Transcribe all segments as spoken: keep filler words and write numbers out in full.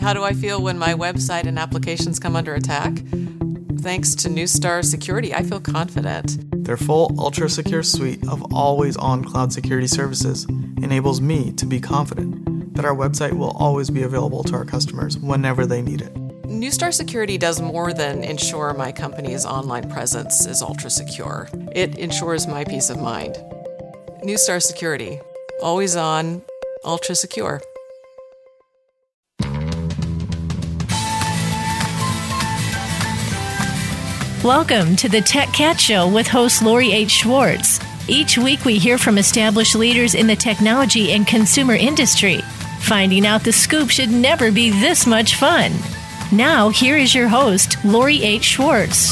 How do I feel when my website and applications come under attack? Thanks to Neustar Security, I feel confident. Their full ultra-secure suite of always-on cloud security services enables me to be confident that our website will always be available to our customers whenever they need it. Neustar Security does more than ensure my company's online presence is ultra-secure. It ensures my peace of mind. Neustar Security, always on, ultra-secure. Welcome to the Tech Cat Show with host Lori H. Schwartz. Each week we hear from established leaders in the technology and consumer industry. Finding out the scoop should never be this much fun. Now, here is your host, Lori H. Schwartz.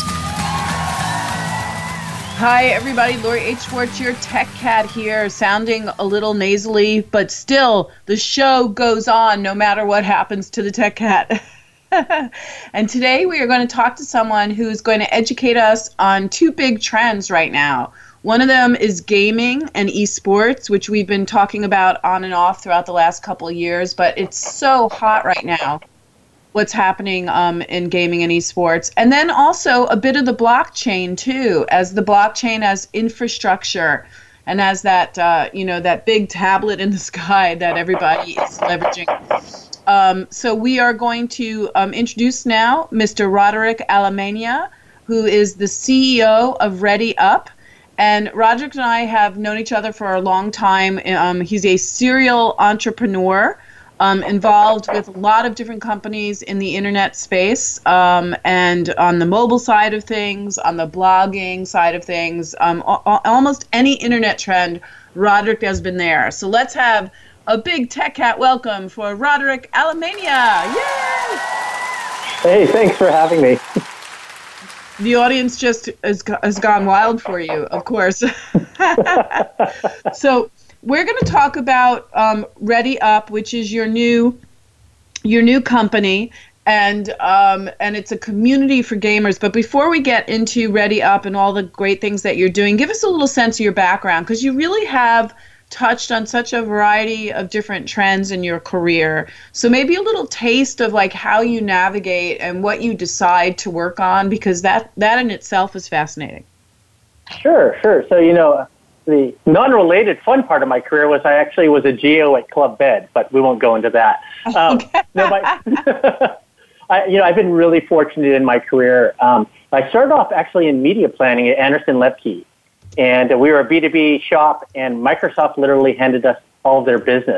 Hi, everybody. Lori H. Schwartz, your Tech Cat here, sounding a little nasally, but still, the show goes on no matter what happens to the Tech Cat. And today we are going to talk to someone who's going to educate us on two big trends right now. One of them is gaming and esports, which we've been talking about on and off throughout the last couple of years, but it's so hot right now, what's happening um, in gaming and esports. And then also a bit of the blockchain, too, as the blockchain as infrastructure and as that, uh, you know, that big tablet in the sky that everybody is leveraging. Um, so we are going to um, introduce now Mister Roderick Alemania, who is the C E O of ReadyUp. And Roderick and I have known each other for a long time. Um, he's a serial entrepreneur um, involved with a lot of different companies in the internet space um, and on the mobile side of things, on the blogging side of things, um, a- almost any internet trend, Roderick has been there. So let's have a big Tech Cat welcome for Roderick Alemania. Yay! Hey, thanks for having me. The audience just has, has gone wild for you, of course. So we're going to talk about um, ReadyUp, which is your new your new company, and um, and it's a community for gamers. But before we get into ReadyUp and all the great things that you're doing, give us a little sense of your background, because you really have touched on such a variety of different trends in your career. So maybe a little taste of like how you navigate and what you decide to work on, because that, that in itself is fascinating. Sure, sure. So, you know, the non-related fun part of my career was I actually was a G O at Club Med, but we won't go into that. Um, Okay. no, my, I, you know, I've been really fortunate in my career. Um, I started off actually in media planning at Anderson Lepke. And we were a B two B shop, and Microsoft literally handed us all of their business.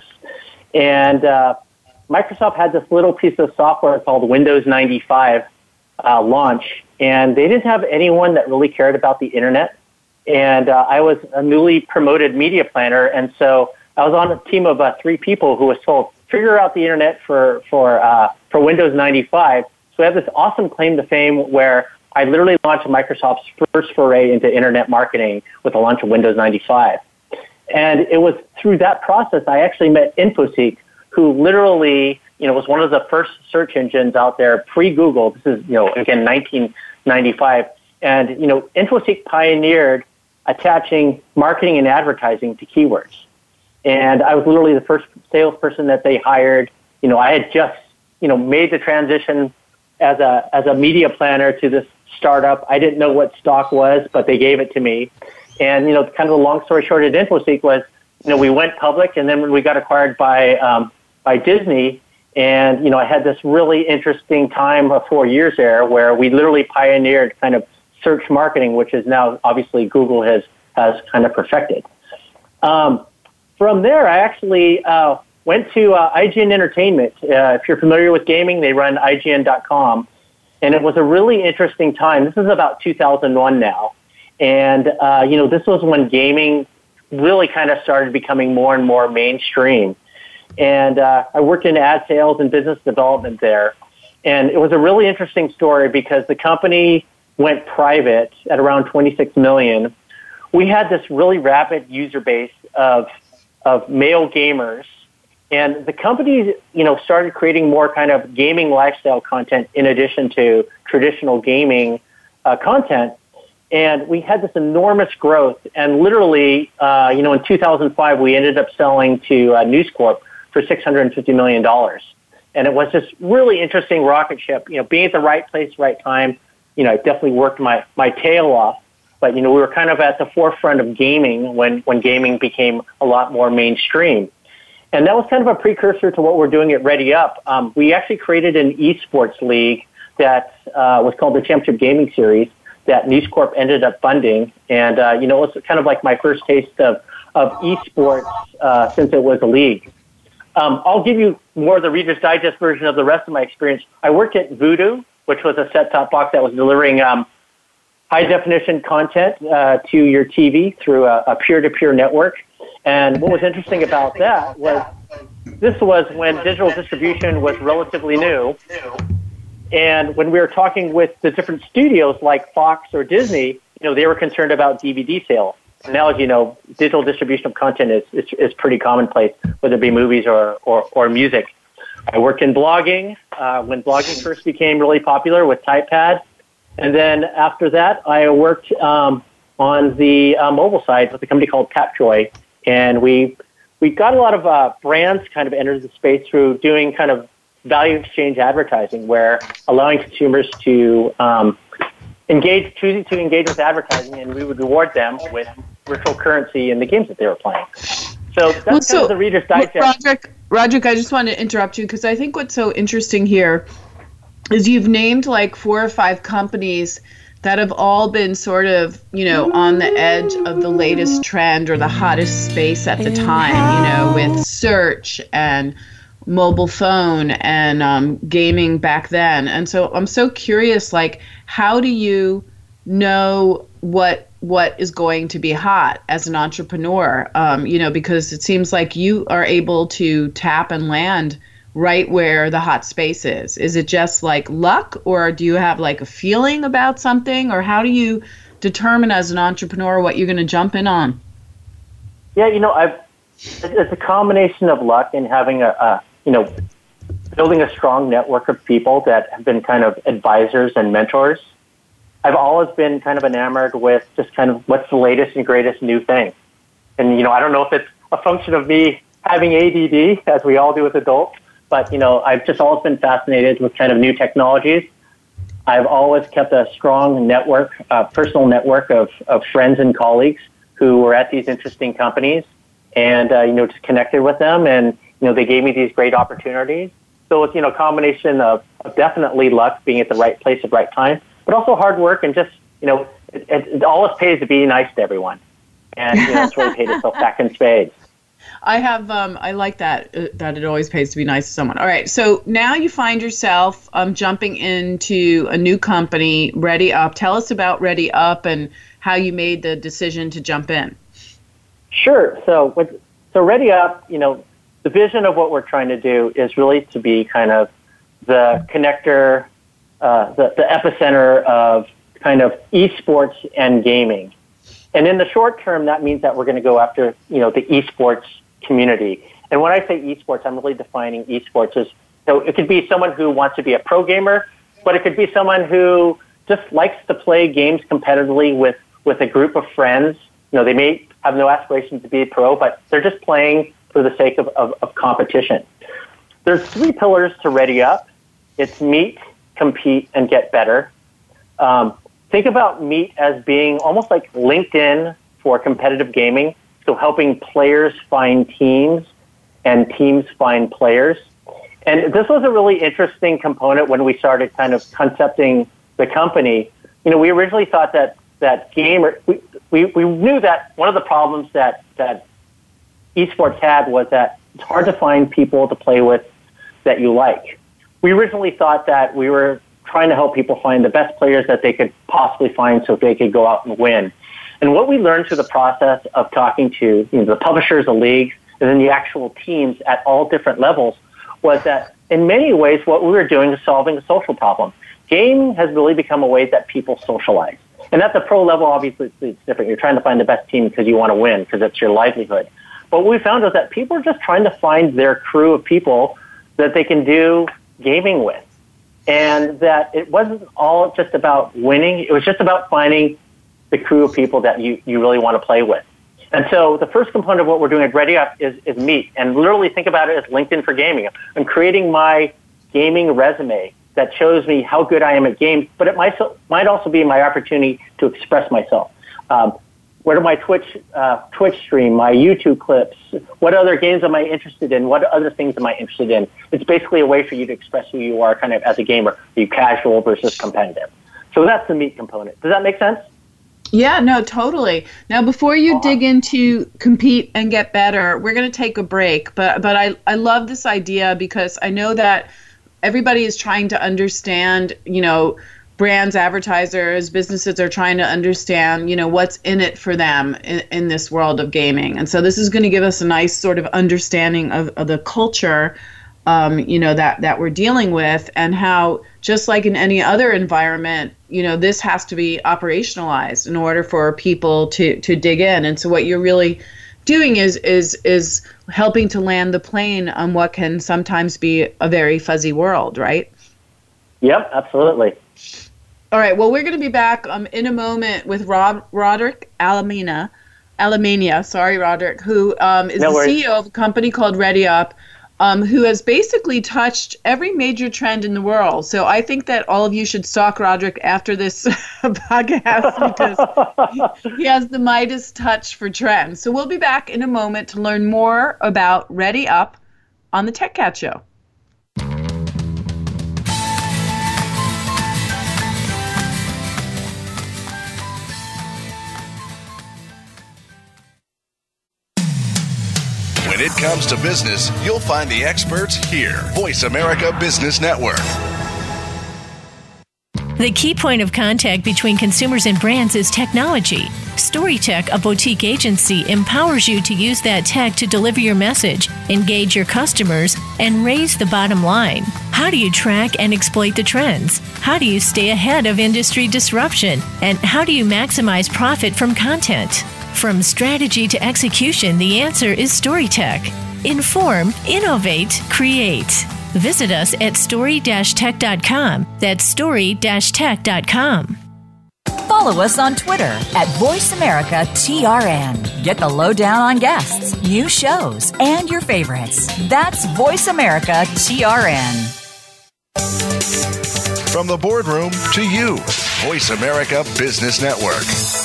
And uh, Microsoft had this little piece of software called Windows ninety-five uh, launch, and they didn't have anyone that really cared about the internet. And uh, I was a newly promoted media planner, and so I was on a team of uh, three people who was told, figure out the internet for, for, uh, for Windows ninety-five. So we have this awesome claim to fame where I literally launched Microsoft's first foray into internet marketing with the launch of Windows ninety-five. And it was through that process I actually met InfoSeek, who literally, you know, was one of the first search engines out there pre-Google. This is, you know, again, nineteen ninety-five. And, you know, InfoSeek pioneered attaching marketing and advertising to keywords. And I was literally the first salesperson that they hired. You know, I had just, you know, made the transition as a as a media planner to this startup. I didn't know what stock was, but they gave it to me. And, you know, kind of the long story short at InfoSeek was, you know, we went public, and then when we got acquired by um, by Disney, and, you know, I had this really interesting time of four years there where we literally pioneered kind of search marketing, which is now obviously Google has, has kind of perfected. Um, from there, I actually uh, went to uh, I G N Entertainment. Uh, if you're familiar with gaming, they run I G N dot com. And it was a really interesting time. This is about two thousand one now. And, uh, you know, this was when gaming really kind of started becoming more and more mainstream. And uh, I worked in ad sales and business development there. And it was a really interesting story because the company went private at around twenty-six million. We had this really rapid user base of of male gamers. And the company, you know, started creating more kind of gaming lifestyle content in addition to traditional gaming uh, content. And we had this enormous growth. And literally, uh, you know, in two thousand five, we ended up selling to uh, News Corp for six hundred fifty million dollars. and it was this really interesting rocket ship. You know, being at the right place, right time. You know, I definitely worked my, my tail off. But, you know, we were kind of at the forefront of gaming when, when gaming became a lot more mainstream. And that was kind of a precursor to what we're doing at Ready Up. Um, we actually created an esports league that uh, was called the Championship Gaming Series that News Corp ended up funding. And, uh, you know, it was kind of like my first taste of, of esports uh, since it was a league. Um, I'll give you more of the Reader's Digest version of the rest of my experience. I worked at Voodoo, which was a set-top box that was delivering um, high-definition content uh, to your T V through a, a peer-to-peer network. And what was interesting about that was this was when digital distribution was relatively new. And when we were talking with the different studios like Fox or Disney, you know, they were concerned about D V D sales. And now, as you know, digital distribution of content is, is, is pretty commonplace, whether it be movies or, or, or music. I worked in blogging uh, when blogging first became really popular with Typepad. And then after that, I worked um, on the uh, mobile side with a company called Tapjoy. And we we got a lot of uh, brands kind of entered the space through doing kind of value exchange advertising, where allowing consumers to um, engage, choosing to engage with advertising, and we would reward them with virtual currency in the games that they were playing. So that's well, so, kind of the Reader's Digest. Roderick, Roderick, I just want to interrupt you because I think what's so interesting here is you've named like four or five companies that have all been sort of, you know, on the edge of the latest trend or the hottest space at the time, you know, with search and mobile phone and um, gaming back then. And so I'm so curious, like, how do you know what what is going to be hot as an entrepreneur? Um, you know, because it seems like you are able to tap and land right where the hot space is. Is it just like luck, or do you have like a feeling about something, or how do you determine as an entrepreneur what you're going to jump in on? Yeah, you know, I've it's a combination of luck and having a, a you know, building a strong network of people that have been kind of advisors and mentors. I've always been kind of enamored with just kind of what's the latest and greatest new thing. And, you know, I don't know if it's a function of me having A D D, as we all do as adults, but, you know, I've just always been fascinated with kind of new technologies. I've always kept a strong network, uh, personal network of, of friends and colleagues who were at these interesting companies and, uh, you know, just connected with them. And, you know, they gave me these great opportunities. So it's, you know, a combination of, of definitely luck, being at the right place at the right time, but also hard work and just, you know, it, it, it always pays to be nice to everyone. And, you know, it's really paid itself back in spades. I have, um, I like that, uh, that it always pays to be nice to someone. All right. So now you find yourself um, jumping into a new company, Ready Up. Tell us about Ready Up and how you made the decision to jump in. Sure. So with, so Ready Up, you know, the vision of what we're trying to do is really to be kind of the connector, uh, the, the epicenter of kind of esports and gaming. And in the short term, that means that we're going to go after, you know, the esports community. And when I say esports, I'm really defining esports as, so it could be someone who wants to be a pro gamer, but it could be someone who just likes to play games competitively with, with a group of friends. You know, they may have no aspirations to be a pro, but they're just playing for the sake of, of, of competition. There's three pillars to Ready Up. It's meet, compete, and get better. Um, think about Meet as being almost like LinkedIn for competitive gaming, so helping players find teams and teams find players. And this was a really interesting component when we started kind of concepting the company. You know, we originally thought that that gamer, we, we, we knew that one of the problems that, that esports had was that it's hard to find people to play with that you like. We originally thought that we were trying to help people find the best players that they could possibly find so they could go out and win. And what we learned through the process of talking to, you know, the publishers, the leagues, and then the actual teams at all different levels was that in many ways what we were doing is solving a social problem. Game has really become a way that people socialize. And at the pro level, obviously, it's different. You're trying to find the best team because you want to win, because it's your livelihood. But what we found is that people are just trying to find their crew of people that they can do gaming with. And that it wasn't all just about winning. It was just about finding the crew of people that you, you really want to play with. And so the first component of what we're doing at Ready Up is, is Meet. And literally think about it as LinkedIn for gaming. I'm creating my gaming resume that shows me how good I am at games, but it might, might also be my opportunity to express myself. Um, What are my Twitch uh, Twitch stream, my YouTube clips? What other games am I interested in? What other things am I interested in? It's basically a way for you to express who you are kind of as a gamer. Are you casual versus competitive? So that's the meat component. Does that make sense? Yeah, no, totally. Now, before you dig into compete and get better, we're going to take a break. But but I, I love this idea because I know that everybody is trying to understand, you know, brands, advertisers, businesses are trying to understand, you know, what's in it for them in, in this world of gaming. And so this is going to give us a nice sort of understanding of, of the culture, um, you know, that, that we're dealing with, and how, just like in any other environment, you know, this has to be operationalized in order for people to, to dig in. And so what you're really doing is is is helping to land the plane on what can sometimes be a very fuzzy world, right? Yep, absolutely. All right. Well, we're going to be back um, in a moment with Rob, Roderick Alamina, Alamania, sorry, Roderick, who um, is no the worries. C E O of a company called Ready Up, um, who has basically touched every major trend in the world. So I think that all of you should stalk Roderick after this podcast because he, he has the Midas touch for trends. So we'll be back in a moment to learn more about Ready Up on the Tech Cat Show. When it comes to business, you'll find the experts here. Voice America Business Network. The key point of contact between consumers and brands is technology. StoryTech, a boutique agency, empowers you to use that tech to deliver your message, engage your customers, and raise the bottom line. How do you track and exploit the trends? How do you stay ahead of industry disruption? And how do you maximize profit from content? From strategy to execution, the answer is StoryTech. Inform, innovate, create. Visit us at story dash tech dot com. That's story dash tech dot com. Follow us on Twitter at VoiceAmericaTRN. Get the lowdown on guests, new shows, and your favorites. That's VoiceAmericaTRN. From the boardroom to you, Voice America Business Network.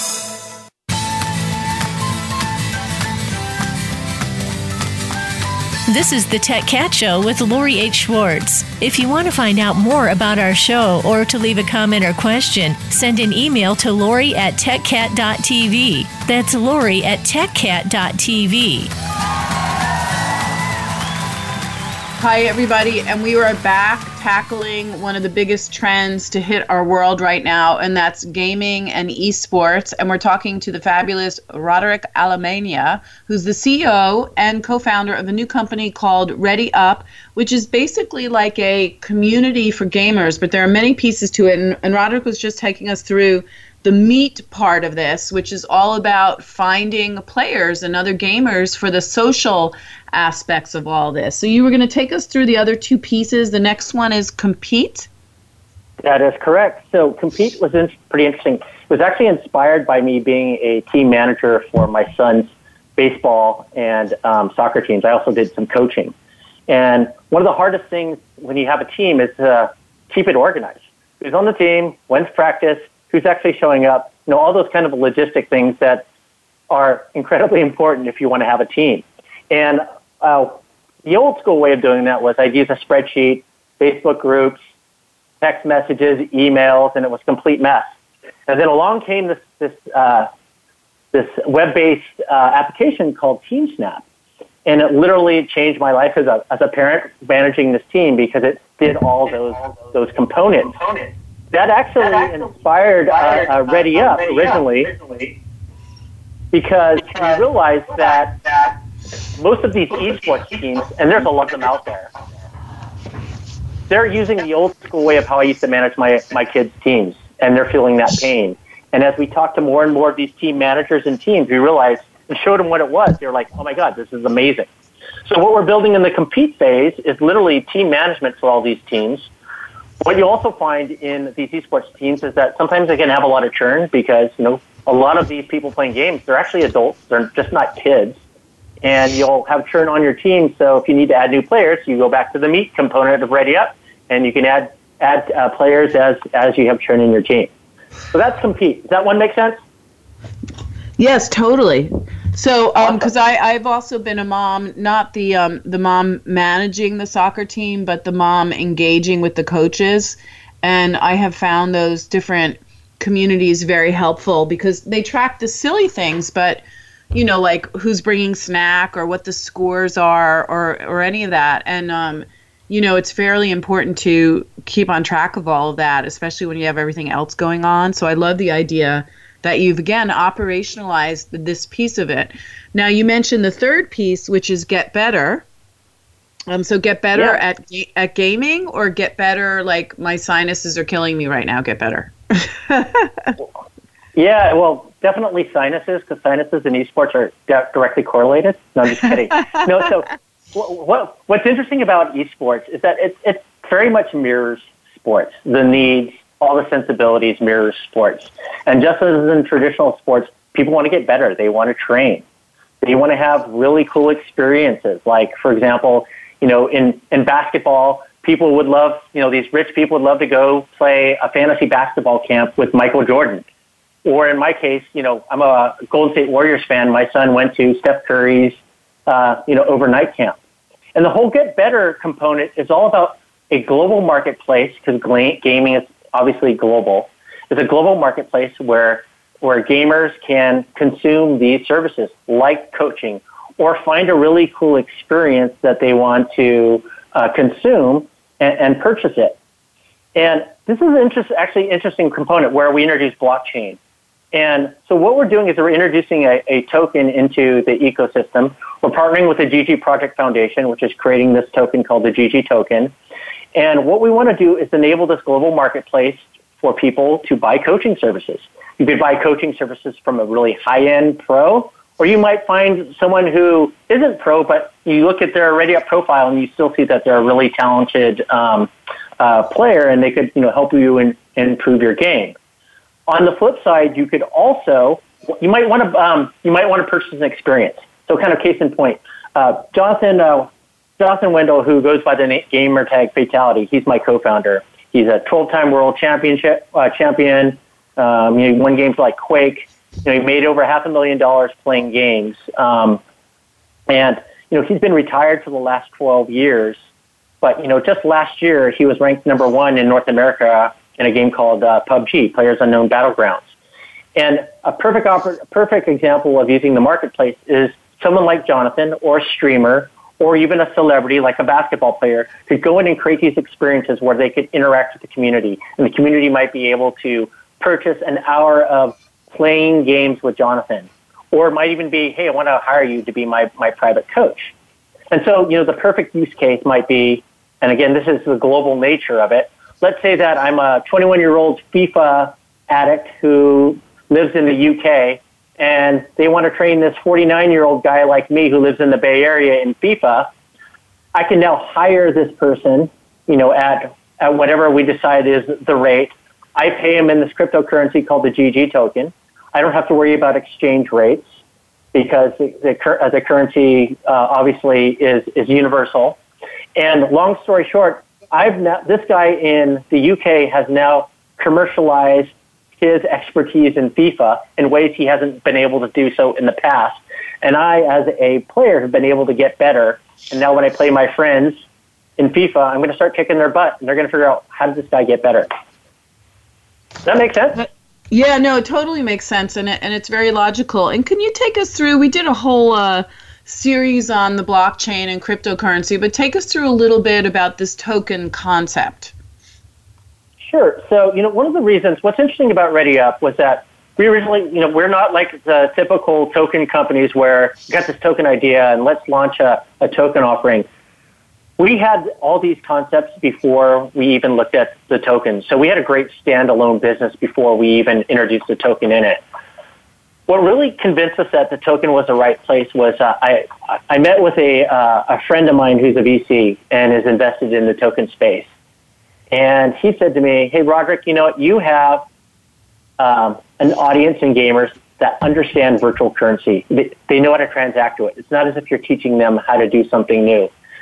This is the Tech Cat Show with Lori H. Schwartz. If you want to find out more about our show or to leave a comment or question, send an email to Lori at tech cat dot t v. That's Lori at tech cat dot t v. Hi, everybody, and we are back tackling one of the biggest trends to hit our world right now, and that's gaming and esports. And we're talking to the fabulous Roderick Alamania, who's the C E O and co-founder of a new company called Ready Up, which is basically like a community for gamers, but there are many pieces to it. And, and Roderick was just taking us through the meat part of this, which is all about finding players and other gamers for the social aspects of all this. So you were going to take us through the other two pieces. The next one is compete. That is correct. So compete was in, pretty interesting. It was actually inspired by me being a team manager for my son's baseball and um, soccer teams. I also did some coaching. And one of the hardest things when you have a team is to keep it organized. Who's on the team? When's practice? Who's actually showing up? You know, all those kind of logistic things that are incredibly important if you want to have a team. And uh, the old school way of doing that was I'd use a spreadsheet, Facebook groups, text messages, emails, and it was a complete mess. And then along came this this uh, this web-based uh, application called TeamSnap, and it literally changed my life as a as a parent managing this team because it did all those those components. That actually inspired uh, uh, Ready Up originally because we realized that most of these esports teams, and there's a lot of them out there, they're using the old school way of how I used to manage my, my kids' teams, and they're feeling that pain. And as we talked to more and more of these team managers and teams, we realized and showed them what it was. They were like, oh my God, this is amazing. So what we're building in the compete phase is literally team management for all these teams. What you also find in these esports teams is that sometimes they can have a lot of churn because, you know, a lot of these people playing games, they're actually adults. They're just not kids. And you'll have churn on your team. So if you need to add new players, you go back to the meat component of Ready Up, and you can add add uh, players as as you have churn in your team. So that's compete. Does that one make sense? Yes, totally. So, um, because I I've also been a mom, not the um the mom managing the soccer team, but the mom engaging with the coaches, and I have found those different communities very helpful because they track the silly things, but you know, like who's bringing snack or what the scores are or or any of that, and um. You know, it's fairly important to keep on track of all of that, especially when you have everything else going on. So I love the idea that you've, again, operationalized this piece of it. Now, you mentioned the third piece, which is get better. Um, so get better yeah. at ga- at gaming or get better, like my sinuses are killing me right now, get better. Yeah, well, definitely sinuses, because sinuses and esports are di- directly correlated. No, I'm just kidding. No, so... What, what's interesting about esports is that it, it very much mirrors sports. The needs, all the sensibilities mirrors sports. And just as in traditional sports, people want to get better. They want to train. They want to have really cool experiences. Like, for example, you know, in, in basketball, people would love, you know, these rich people would love to go play a fantasy basketball camp with Michael Jordan. Or in my case, you know, I'm a Golden State Warriors fan. My son went to Steph Curry's Uh, you know, overnight camp. And the whole get better component is all about a global marketplace, because gaming is obviously global. It's a global marketplace where where gamers can consume these services like coaching or find a really cool experience that they want to uh, consume and, and purchase it. And this is an interest, actually interesting component where we introduce blockchain. And so what we're doing is we're introducing a, a token into the ecosystem. We're partnering with the G G Project Foundation, which is creating this token called the G G token. And what we want to do is enable this global marketplace for people to buy coaching services. You could buy coaching services from a really high-end pro, or you might find someone who isn't pro, but you look at their ReadyUp profile and you still see that they're a really talented um, uh, player, and they could, you know, help you in, improve your game. On the flip side, you could also, you might want to, um, you might want to purchase an experience. So kind of case in point, uh, Jonathan, uh, Jonathan Wendell, who goes by the name gamer tag Fatality, he's my co-founder. He's a twelve-time world championship uh, champion. Um, you know, he won games like Quake. You know, he made over half a million dollars playing games. Um, and, you know, he's been retired for the last twelve years. But, you know, just last year, he was ranked number one in North America in a game called uh, P U B G, Players Unknown Battlegrounds. And a perfect oper- perfect example of using the marketplace is someone like Jonathan or a streamer or even a celebrity like a basketball player could go in and create these experiences where they could interact with the community. And the community might be able to purchase an hour of playing games with Jonathan. Or it might even be, hey, I want to hire you to be my, my private coach. And so, you know, the perfect use case might be, and again, this is the global nature of it. Let's say that I'm a twenty-one-year-old FIFA addict who lives in the U K, and they want to train this forty-nine-year-old guy like me who lives in the Bay Area in FIFA. I can now hire this person, you know, at, at whatever we decide is the rate. I pay him in this cryptocurrency called the G G token. I don't have to worry about exchange rates because the, the, the currency uh, obviously is, is universal. And long story short, I've now, this guy in the U K has now commercialized his expertise in FIFA in ways he hasn't been able to do so in the past. And I, as a player, have been able to get better. And now when I play my friends in FIFA, I'm going to start kicking their butt, and they're going to figure out, how did this guy get better? Does that make sense? Yeah, no, it totally makes sense, and it, and it's very logical. And can you take us through, we did a whole uh, series on the blockchain and cryptocurrency, but take us through a little bit about this token concept. Sure. So, you know, one of the reasons, what's interesting about ReadyUp was that we originally, you know, we're not like the typical token companies where we got this token idea and let's launch a, a token offering. We had all these concepts before we even looked at the tokens. So we had a great standalone business before we even introduced the token in it. What really convinced us that the token was the right place was uh, I I met with a uh, a friend of mine who's a V C and is invested in the token space. And he said to me, hey, Roderick, you know what? You have um, an audience and gamers that understand virtual currency. They, they know how to transact to it. It's not as if you're teaching them how to do something new.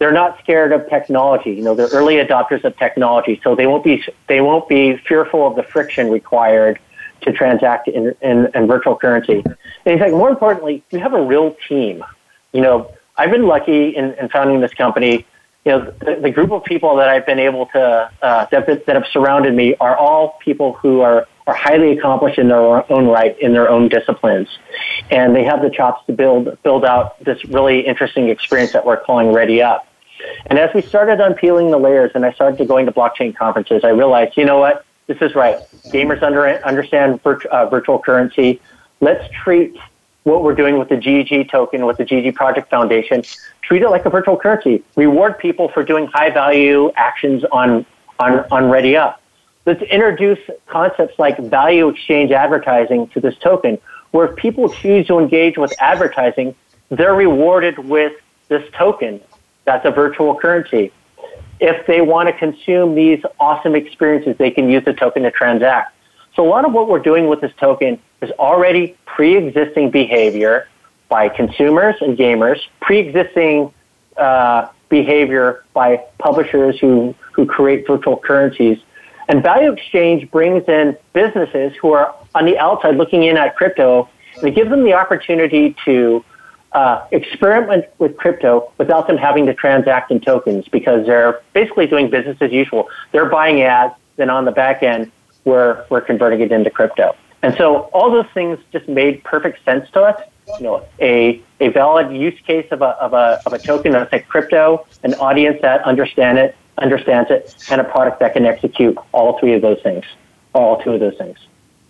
they're not scared of technology. You know, they're early adopters of technology, so they won't be they won't be fearful of the friction required to transact in, in, in virtual currency. And in fact, more importantly, we have a real team. You know, I've been lucky in, in founding this company. You know, the, the group of people that I've been able to uh, that, that have surrounded me are all people who are are highly accomplished in their own right, in their own disciplines, and they have the chops to build build out this really interesting experience that we're calling Ready Up. And as we started unpeeling the layers and I started going to blockchain conferences, I realized, you know what, this is right. Gamers under, understand virt, uh, virtual currency. Let's treat what we're doing with the G G token, with the G G Project Foundation, treat it like a virtual currency. Reward people for doing high-value actions on, on, on Ready Up. Let's introduce concepts like value exchange advertising to this token, where if people choose to engage with advertising, they're rewarded with this token. That's a virtual currency. If they want to consume these awesome experiences, they can use the token to transact. So a lot of what we're doing with this token is already pre-existing behavior by consumers and gamers, pre-existing uh, behavior by publishers who, who create virtual currencies. And value exchange brings in businesses who are on the outside looking in at crypto, and it gives them the opportunity to Uh, experiment with crypto without them having to transact in tokens, because they're basically doing business as usual. They're buying ads, then on the back end, we're, we're converting it into crypto. And so all those things just made perfect sense to us. You know, a, a valid use case of a, of a, of a token that's like crypto, an audience that understand it, understands it, and a product that can execute all three of those things, all two of those things.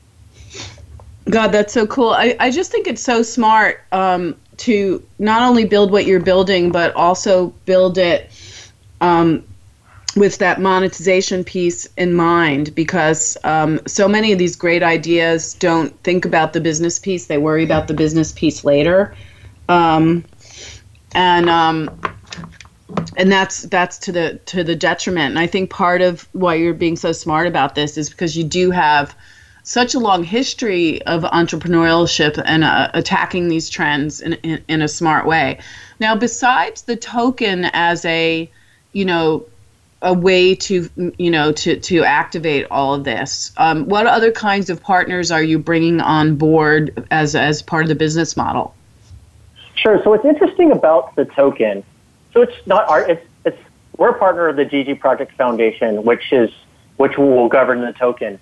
God, that's so cool. I, I just think it's so smart um, to not only build what you're building, but also build it um, with that monetization piece in mind, because um, so many of these great ideas don't think about the business piece. They worry about the business piece later. Um, and um, and that's that's to the to the detriment. And I think part of why you're being so smart about this is because you do have such a long history of entrepreneurship and uh, attacking these trends in, in in a smart way. Now, besides the token as a, you know, a way to, you know, to, to activate all of this, um, what other kinds of partners are you bringing on board as as part of the business model? Sure. So what's interesting about the token, so it's not our, it's it's we're a partner of the G G Project Foundation, which is which will govern the token.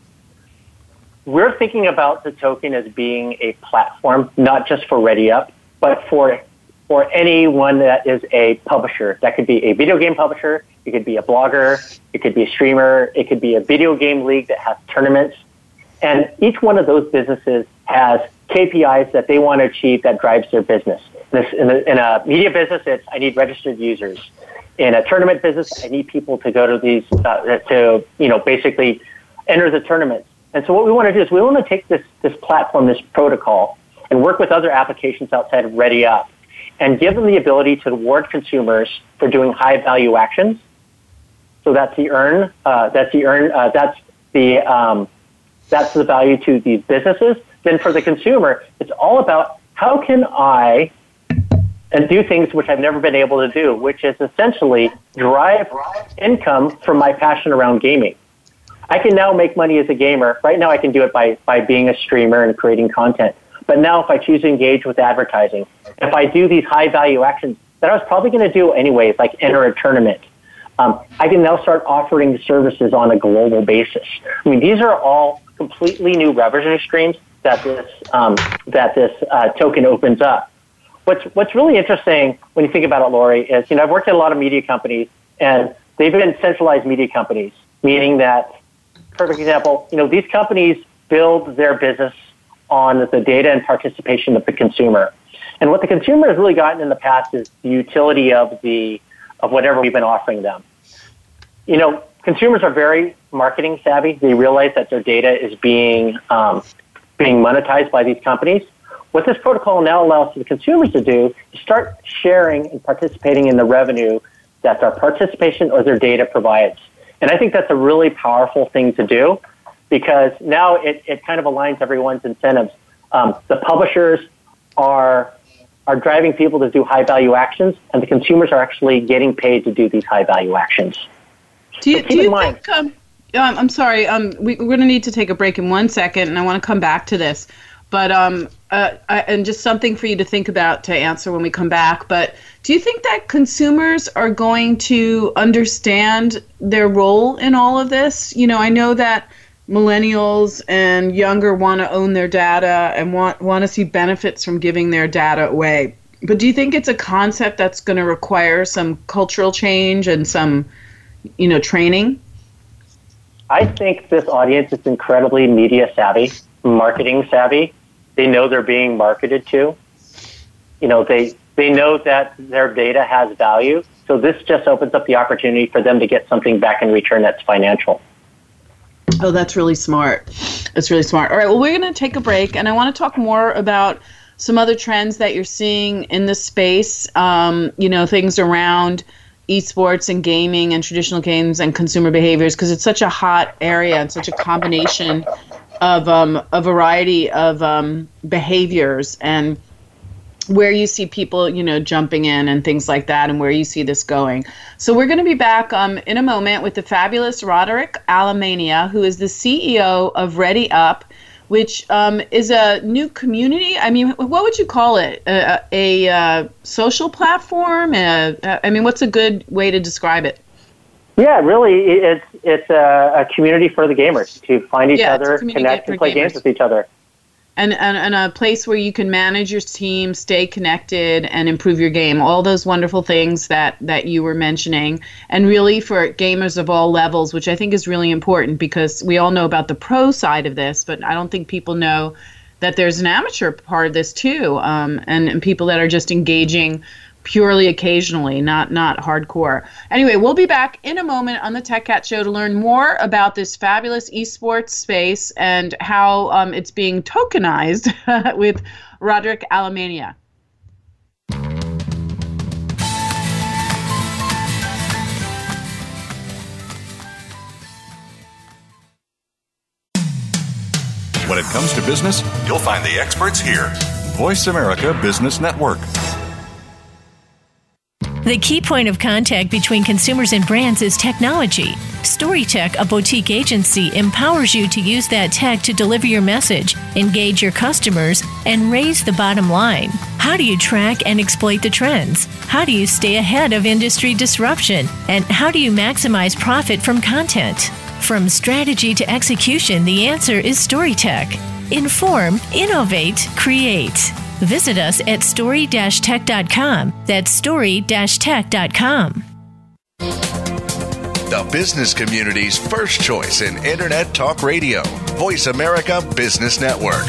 We're thinking about the token as being a platform, not just for Ready Up, but for for anyone that is a publisher. That could be a video game publisher, it could be a blogger, it could be a streamer, it could be a video game league that has tournaments. And each one of those businesses has K P Is that they want to achieve that drives their business. This, in, a, in a media business, it's I need registered users. In a tournament business, I need people to go to these, uh, to, you know, basically enter the tournaments. And so what we want to do is we want to take this, this platform, this protocol, and work with other applications outside of Ready Up and give them the ability to reward consumers for doing high-value actions. So that's the earn, uh, that's the earn, uh, that's the um, that's the value to these businesses. Then for the consumer, it's all about how can I and do things which I've never been able to do, which is essentially drive income from my passion around gaming. I can now make money as a gamer. Right now I can do it by, by being a streamer and creating content. But now if I choose to engage with advertising, if I do these high-value actions that I was probably going to do anyways, like enter a tournament, um, I can now start offering services on a global basis. I mean, these are all completely new revenue streams that this, um, that this uh, token opens up. What's, what's really interesting when you think about it, Lori, is, you know, I've worked at a lot of media companies, and they've been centralized media companies, meaning that, perfect example, you know, these companies build their business on the data and participation of the consumer. And what the consumer has really gotten in the past is the utility of the of whatever we've been offering them. You know, consumers are very marketing savvy. They realize that their data is being um, being monetized by these companies. What this protocol now allows the consumers to do is start sharing and participating in the revenue that their participation or their data provides. And I think that's a really powerful thing to do, because now it, it kind of aligns everyone's incentives. Um, the publishers are are driving people to do high-value actions, and the consumers are actually getting paid to do these high-value actions. Do you, so keep do you in mind, think, um, um, I'm sorry, um, we, we're going to need to take a break in one second, and I want to come back to this. But um, uh, I, and just something for you to think about to answer when we come back. But do you think that consumers are going to understand their role in all of this? You know, I know that millennials and younger want to own their data and want want to see benefits from giving their data away. But do you think it's a concept that's going to require some cultural change and some, you know, training? I think this audience is incredibly media savvy, marketing savvy. They know they're being marketed to. You know, they they know that their data has value. So this just opens up the opportunity for them to get something back in return that's financial. Oh, that's really smart. That's really smart. All right, well, we're going to take a break, and I want to talk more about some other trends that you're seeing in this space, um, you know, things around esports and gaming and traditional games and consumer behaviors, because it's such a hot area and such a combination of um, a variety of um, behaviors, and where you see people, you know, jumping in and things like that, and where you see this going. So we're going to be back um, in a moment with the fabulous Roderick Alamania, who is the C E O of Ready Up, which um, is a new community. I mean, what would you call it? A, a, a social platform? A, I mean, what's a good way to describe it? Yeah, really, it's it's a, a community for the gamers to find each yeah, other, connect, and play gamers. games with each other. And, and and a place where you can manage your team, stay connected, and improve your game. All those wonderful things that, that you were mentioning. And really for gamers of all levels, which I think is really important, because we all know about the pro side of this, but I don't think people know that there's an amateur part of this too, um, and, and people that are just engaging purely occasionally, not not hardcore. Anyway, we'll be back in a moment on the Tech Cat Show to learn more about this fabulous esports space and how um, it's being tokenized with Roderick Alamania. When it comes to business, you'll find the experts here. Voice America Business Network. The key point of contact between consumers and brands is technology. StoryTech, a boutique agency, empowers you to use that tech to deliver your message, engage your customers, and raise the bottom line. How do you track and exploit the trends? How do you stay ahead of industry disruption? And how do you maximize profit from content? From strategy to execution, the answer is StoryTech. Inform, innovate, create. Visit us at story dash tech dot com. That's story dash tech dot com. The business community's first choice in Internet Talk Radio. Voice America Business Network.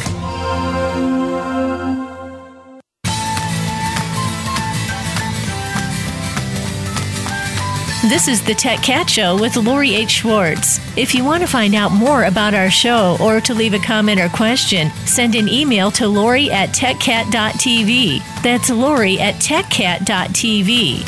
This is the Tech Cat Show with Lori H. Schwartz. If you want to find out more about our show or to leave a comment or question, send an email to Lori at tech cat dot t v. That's Lori at tech cat dot t v.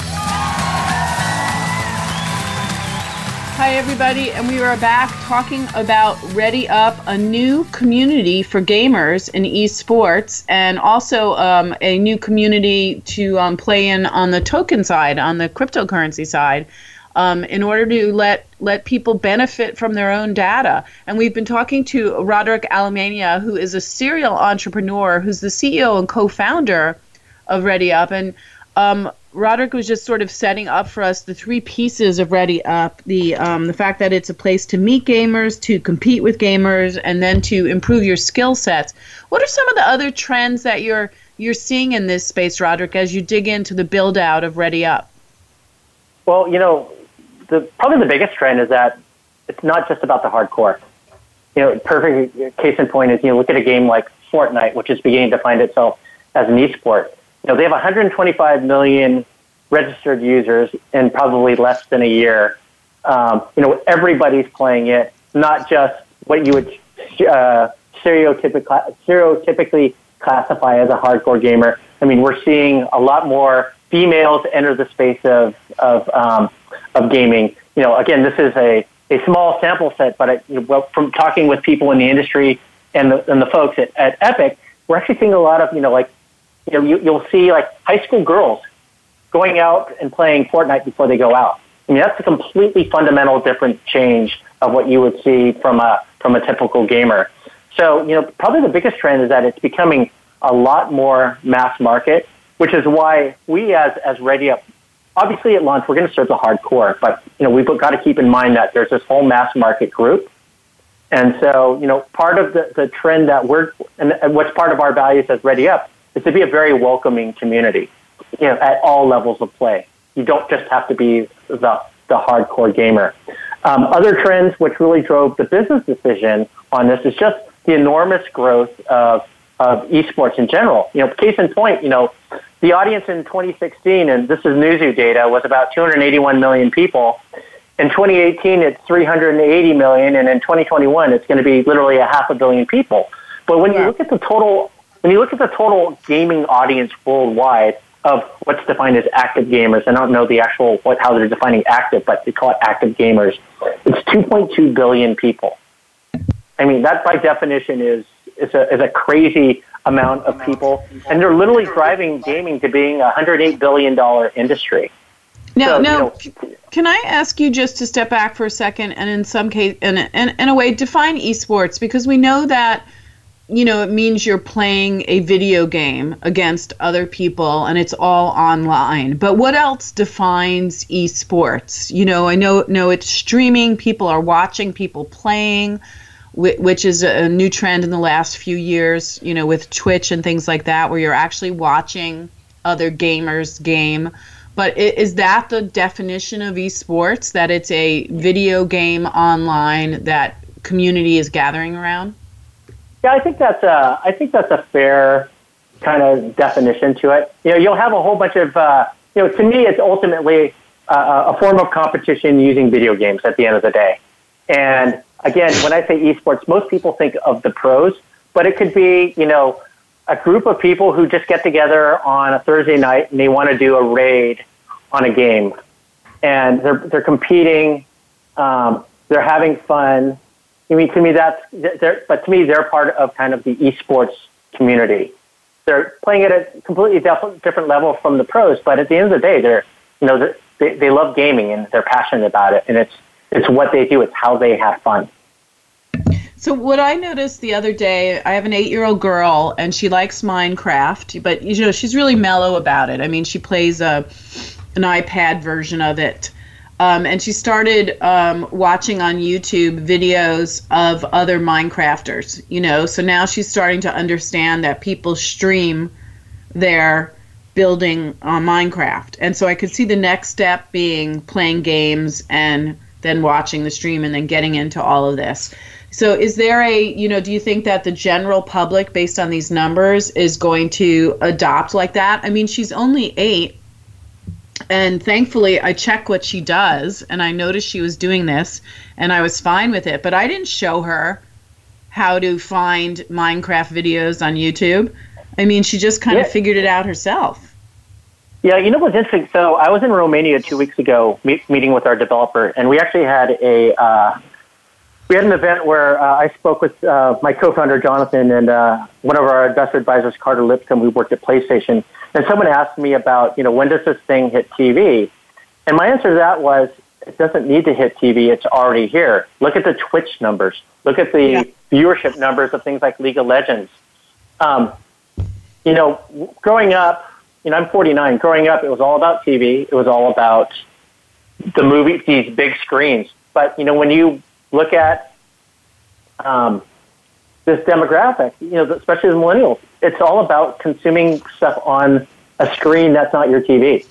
Hi, everybody, and we are back talking about Ready Up, a new community for gamers in esports, and also um, a new community to um, play in on the token side, on the cryptocurrency side, um, in order to let let people benefit from their own data. And we've been talking to Roderick Alamania, who is a serial entrepreneur, who's the C E O and co-founder of Ready Up. And um, Roderick was just sort of setting up for us the three pieces of Ready Up, the um, the fact that it's a place to meet gamers, to compete with gamers, and then to improve your skill sets. What are some of the other trends that you're you're seeing in this space, Roderick, as you dig into the build out of Ready Up? Well, you know, the probably the biggest trend is that it's not just about the hardcore. You know, perfect case in point is, you know, look at a game like Fortnite, which is beginning to find itself as an esport. You know, they have one hundred twenty-five million registered users in probably less than a year. Um, you know, everybody's playing it, not just what you would uh, stereotypically, stereotypically classify as a hardcore gamer. I mean, we're seeing a lot more females enter the space of of, um, of gaming. You know, again, this is a, a small sample set, but I, you know, well, from talking with people in the industry and the, and the folks at, at Epic, we're actually seeing a lot of, you know, like you know, you, you'll see like high school girls going out and playing Fortnite before they go out. I mean, that's a completely fundamental different change of what you would see from a from a typical gamer. So, you know, probably the biggest trend is that it's becoming a lot more mass market, which is why we as as ReadyUp, obviously at launch we're going to serve the hardcore, but you know we've got to keep in mind that there's this whole mass market group, and so you know part of the, the trend that we're and what's part of our values as ReadyUp is to be a very welcoming community, you know, at all levels of play. You don't just have to be the the hardcore gamer. Um, other trends which really drove the business decision on this is just the enormous growth of, of esports in general. You know, case in point, you know, the audience in twenty sixteen, and this is Newzoo data, was about two hundred eighty-one million people. In twenty eighteen, it's three hundred eighty million, and in twenty twenty-one, it's going to be literally a half a billion people. But when yeah. you look at the total, when you look at the total gaming audience worldwide of what's defined as active gamers, I don't know the actual what how they're defining active, but they call it active gamers. It's two point two billion people. I mean, that by definition is is a is a crazy amount of people, and they're literally driving gaming to being a one hundred eight billion dollars industry. Now, so, now, you know, can I ask you just to step back for a second, and in some case, in a, in, in a way, define esports, because we know that, you know, it means you're playing a video game against other people, and it's all online. But what else defines esports? You know, I know, know it's streaming. People are watching people playing, which is a new trend in the last few years, you know, with Twitch and things like that, where you're actually watching other gamers game. But is that the definition of esports, that it's a video game online that community is gathering around? Yeah, I think that's a, I think that's a fair kind of definition to it. You know, you'll have a whole bunch of, uh, you know, to me, it's ultimately uh, a form of competition using video games at the end of the day. And again, when I say esports, most people think of the pros, but it could be, you know, a group of people who just get together on a Thursday night and they want to do a raid on a game, and they're they're competing, um, they're having fun. I mean, to me, that's they're, but to me, they're part of kind of the esports community. They're playing at a completely def- different level from the pros, but at the end of the day, they're you know they they love gaming and they're passionate about it, and it's it's what they do. It's how they have fun. So what I noticed the other day, I have an eight-year-old girl, and she likes Minecraft, but you know she's really mellow about it. I mean, she plays a an iPad version of it, um, and she started um, watching on YouTube videos of other Minecrafters. You know, so now she's starting to understand that people stream their building on Minecraft, and so I could see the next step being playing games and then watching the stream and then getting into all of this. So is there a, you know, do you think that the general public, based on these numbers, is going to adopt like that? I mean, she's only eight, and thankfully I check what she does, and I noticed she was doing this, and I was fine with it, but I didn't show her how to find Minecraft videos on YouTube. I mean, she just kind yeah. of figured it out herself. Yeah, you know what's interesting? So I was in Romania two weeks ago meet, meeting with our developer, and we actually had a... Uh, We had an event where uh, I spoke with uh, my co-founder, Jonathan, and uh, one of our investor advisors, Carter Lipscomb, who worked at PlayStation. And someone asked me about, you know, when does this thing hit T V? And my answer to that was, it doesn't need to hit T V. It's already here. Look at the Twitch numbers. Look at the yeah. viewership numbers of things like League of Legends. Um, you know, growing up, you know, I'm forty-nine. Growing up, it was all about T V. It was all about the movie, these big screens. But, you know, when you look at um, this demographic, you know, especially the millennials, it's all about consuming stuff on a screen that's not your T V.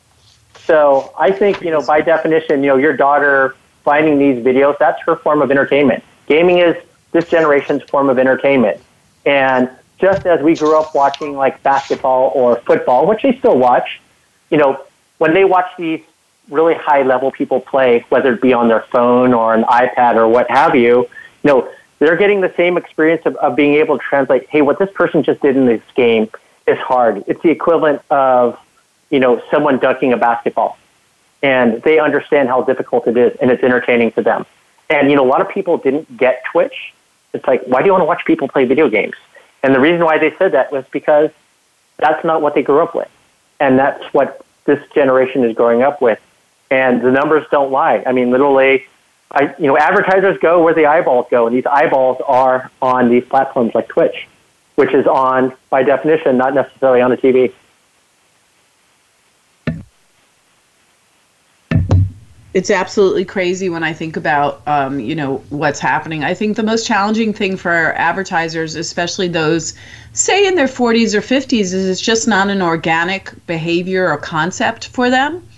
So I think, you know, by definition, you know, your daughter finding these videos, that's her form of entertainment. Gaming is this generation's form of entertainment. And just as we grew up watching like basketball or football, which they still watch, you know, when they watch these really high-level people play, whether it be on their phone or an iPad or what have you, you know, they're getting the same experience of, of being able to translate, hey, what this person just did in this game is hard. It's the equivalent of, you know, someone dunking a basketball. And they understand how difficult it is, and it's entertaining to them. And, you know, a lot of people didn't get Twitch. It's like, why do you want to watch people play video games? And the reason why they said that was because that's not what they grew up with. And that's what this generation is growing up with. And the numbers don't lie. I mean, literally, I, you know, advertisers go where the eyeballs go, and these eyeballs are on these platforms like Twitch, which is on, by definition, not necessarily on the T V. It's absolutely crazy when I think about, um, you know, what's happening. I think the most challenging thing for our advertisers, especially those, say, in their forties or fifties, is it's just not an organic behavior or concept for them.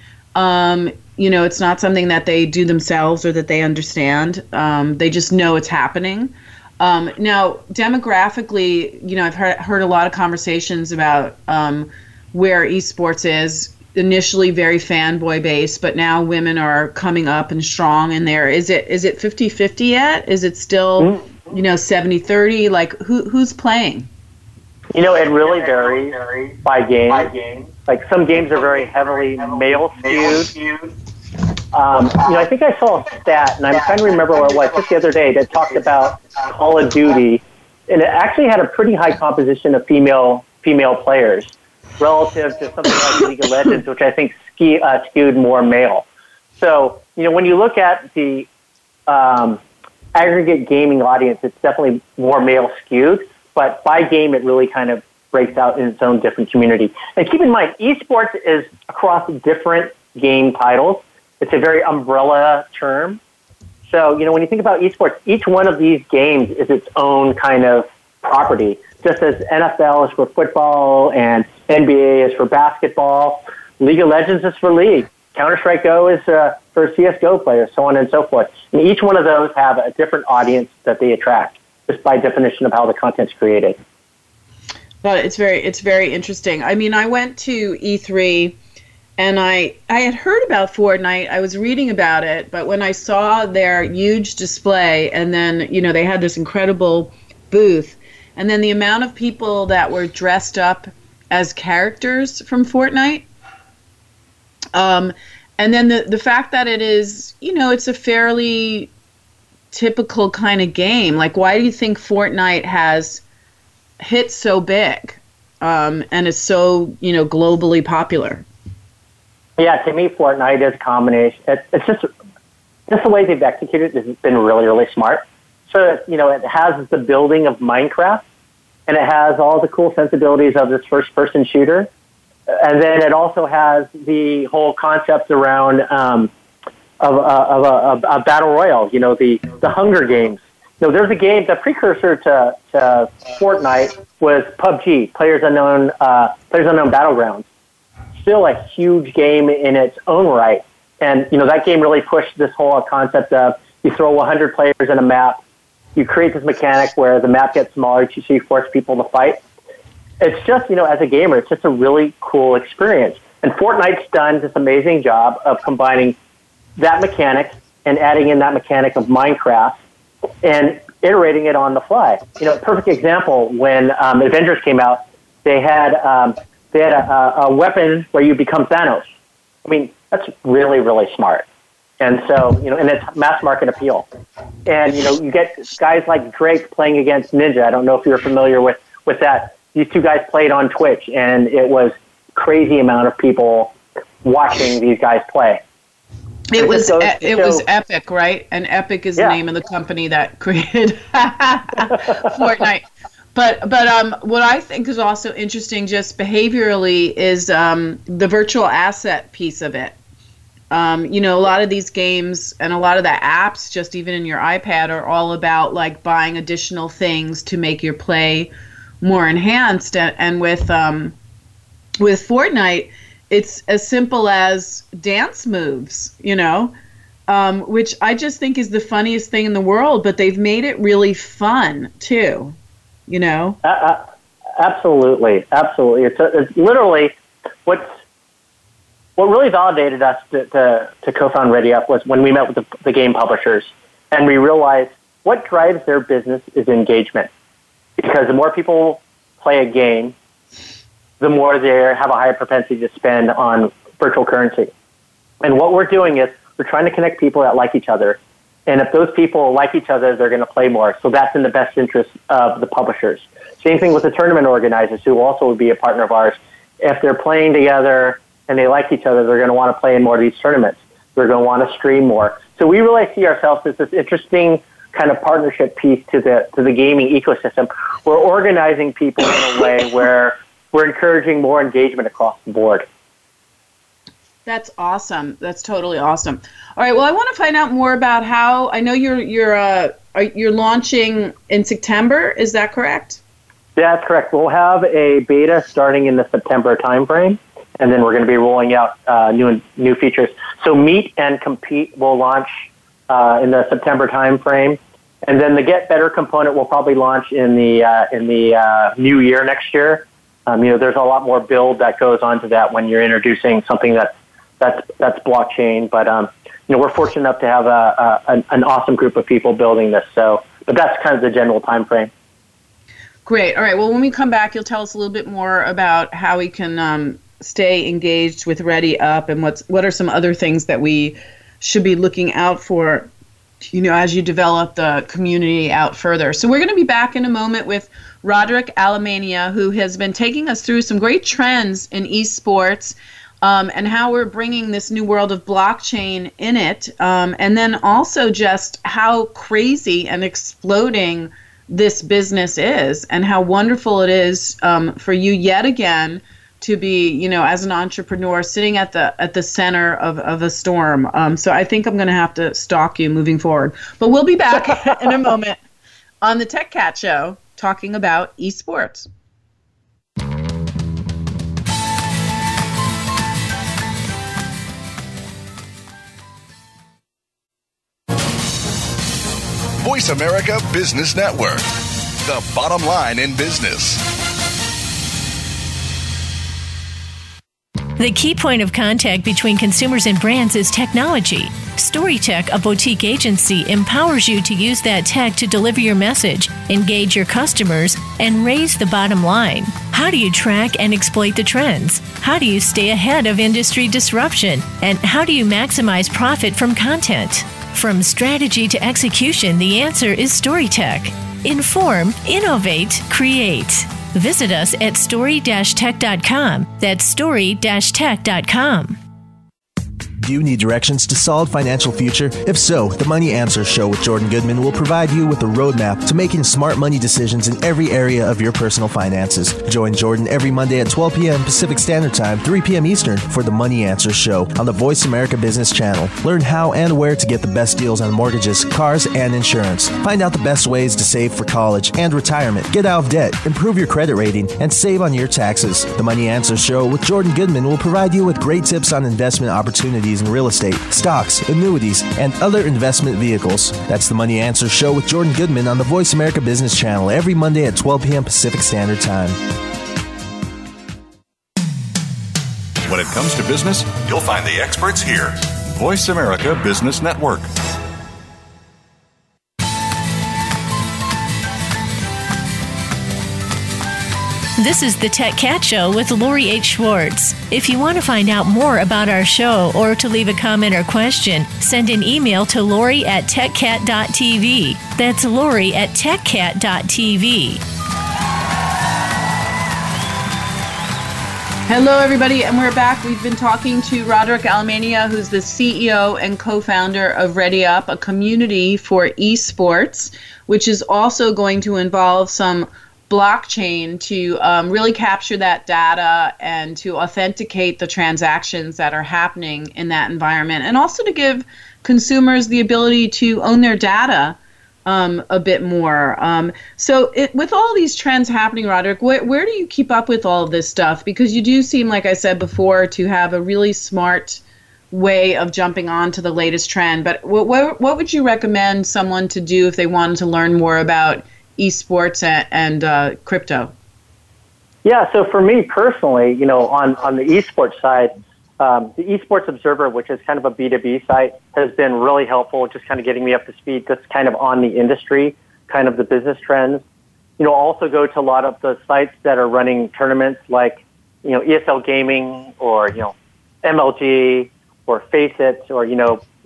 Um, you know, it's not something that they do themselves or that they understand. Um, they just know it's happening. Um, now, demographically, you know, I've heard, heard a lot of conversations about um, where esports is. Initially very fanboy based, but now women are coming up and strong in there. Is it is it fifty-fifty yet? Is it still, you know, seventy thirty? Like, who who's playing? You know, it really varies by game. Like, some games are very heavily male skewed. Um, you know, I think I saw a stat, and I'm trying to remember what it was, just the other day, that talked about Call of Duty, and it actually had a pretty high composition of female female players, relative to something like League of Legends, which I think ski, uh, skewed more male. So, you know, when you look at the um, aggregate gaming audience, it's definitely more male skewed, but by game, it really kind of breaks out in its own different community. And keep in mind, esports is across different game titles. It's a very umbrella term. So, you know, when you think about esports, each one of these games is its own kind of property, just as N F L is for football and N B A is for basketball, League of Legends is for League, Counter-Strike Go is uh, for C S G O players, so on and so forth. And each one of those have a different audience that they attract, just by definition of how the content's created. But it's very it's very interesting. I mean, I went to E three, and I I had heard about Fortnite. I was reading about it, but when I saw their huge display, and then, you know, they had this incredible booth, and then the amount of people that were dressed up as characters from Fortnite, um, and then the the fact that it is, you know, it's a fairly typical kind of game. Like, why do you think Fortnite has hit so big um, and is so, you know, globally popular? Yeah, to me, Fortnite is a combination. It, it's just just the way they've executed it has been really, really smart. So, you know, it has the building of Minecraft, and it has all the cool sensibilities of this first-person shooter. And then it also has the whole concept around um, of, uh, of a, a, a battle royale, you know, the, the Hunger Games. You know, there's a game, the precursor to, to Fortnite was P U B G, Players Unknown, uh, Players Unknown Battlegrounds. Still a huge game in its own right. And, you know, that game really pushed this whole concept of you throw one hundred players in a map, you create this mechanic where the map gets smaller, so you force people to fight. It's just, you know, as a gamer, it's just a really cool experience. And Fortnite's done this amazing job of combining that mechanic and adding in that mechanic of Minecraft and iterating it on the fly. You know, perfect example, when um, Avengers came out, they had um, they had a, a weapon where you become Thanos. I mean, that's really, really smart. And so, you know, and it's mass market appeal. And, you know, you get guys like Drake playing against Ninja. I don't know if you're familiar with, with that. These two guys played on Twitch, and it was crazy amount of people watching these guys play. It and was it, e- it show, was Epic, right? And Epic is yeah. the name of the company that created Fortnite. But but um, what I think is also interesting, just behaviorally, is um, the virtual asset piece of it. Um, you know, a lot of these games and a lot of the apps, just even in your iPad, are all about like buying additional things to make your play more enhanced. And, and with um, with Fortnite, it's as simple as dance moves, you know, um, which I just think is the funniest thing in the world. But they've made it really fun too, you know. Uh, uh, absolutely, absolutely. It's, a, it's literally what's. What really validated us to, to, to co-found ReadyUp was when we met with the, the game publishers, and we realized what drives their business is engagement. Because the more people play a game, the more they have a higher propensity to spend on virtual currency. And what we're doing is we're trying to connect people that like each other And if those people like each other, they're going to play more. So that's in the best interest of the publishers. Same thing with the tournament organizers, who also would be a partner of ours. If they're playing together and they like each other, they're going to want to play in more of these tournaments. They're going to want to stream more. So we really see ourselves as this interesting kind of partnership piece to the to the gaming ecosystem. We're organizing people in a way where we're encouraging more engagement across the board. That's awesome. That's totally awesome. All right. Well, I want to find out more about how. I know you're you're uh you're launching in September. Is that correct? Yeah, that's correct. We'll have a beta starting in the September timeframe, and then we're going to be rolling out uh, new new features. So Meet and Compete will launch uh, in the September timeframe, and then the Get Better component will probably launch in the uh, in the uh, new year next year. Um, you know, there's a lot more build that goes onto that when you're introducing something that. That's that's blockchain, but um, you know, we're fortunate enough to have a, a an, an awesome group of people building this. So, but that's kind of the general time frame. Great. All right. Well, when we come back, you'll tell us a little bit more about how we can um, stay engaged with Ready Up and what's what are some other things that we should be looking out for, you know, as you develop the community out further. So we're going to be back in a moment with Roderick Alemania, who has been taking us through some great trends in esports. Um, and how we're bringing this new world of blockchain in it, um, and then also just how crazy and exploding this business is, and how wonderful it is um, for you yet again to be, you know, as an entrepreneur sitting at the at the center of, of a storm. Um, so I think I'm going to have to stalk you moving forward. But we'll be back in a moment on the Tech Cat Show talking about esports. Voice America Business Network, the bottom line in business. The key point of contact between consumers and brands is technology. StoryTech, a boutique agency, empowers you to use that tech to deliver your message, engage your customers, and raise the bottom line. How do you track and exploit the trends? How do you stay ahead of industry disruption? And how do you maximize profit from content? From strategy to execution, the answer is StoryTech. Inform, innovate, create. Visit us at story dash tech dot com. That's story dash tech dot com. Do you need directions to solid financial future? If so, the Money Answer Show with Jordan Goodman will provide you with a roadmap to making smart money decisions in every area of your personal finances. Join Jordan every Monday at twelve p.m. Pacific Standard Time, three p.m. Eastern for the Money Answer Show on the Voice America Business Channel. Learn how and where to get the best deals on mortgages, cars, and insurance. Find out the best ways to save for college and retirement. Get out of debt, improve your credit rating, and save on your taxes. The Money Answer Show with Jordan Goodman will provide you with great tips on investment opportunities in real estate, stocks, annuities, and other investment vehicles. That's the Money Answer Show with Jordan Goodman on the Voice America Business Channel every Monday at twelve p.m. Pacific Standard Time. When it comes to business, you'll find the experts here. Voice America Business Network. This is the Tech Cat Show with Lori H. Schwartz. If you want to find out more about our show or to leave a comment or question, send an email to Lori at tech cat dot t v. That's Lori at tech cat dot t v. Hello, everybody, and we're back. We've been talking to Roderick Alemania, who's the C E O and co-founder of Ready Up, a community for esports, which is also going to involve some blockchain to um, really capture that data and to authenticate the transactions that are happening in that environment, and also to give consumers the ability to own their data um, a bit more. Um, so it, with all these trends happening, Roderick, where, where do you keep up with all of this stuff? Because you do seem, like I said before, to have a really smart way of jumping on to the latest trend. But what, what, what would you recommend someone to do if they wanted to learn more about esports and, and uh, crypto? Yeah, so for me personally, you know, on, on the esports side, um, the Esports Observer, which is kind of a B two B site, has been really helpful, just kind of getting me up to speed, just kind of on the industry, kind of the business trends. You know, also go to a lot of the sites that are running tournaments like, you know, E S L Gaming or, you know, M L G or Faceit or, you know,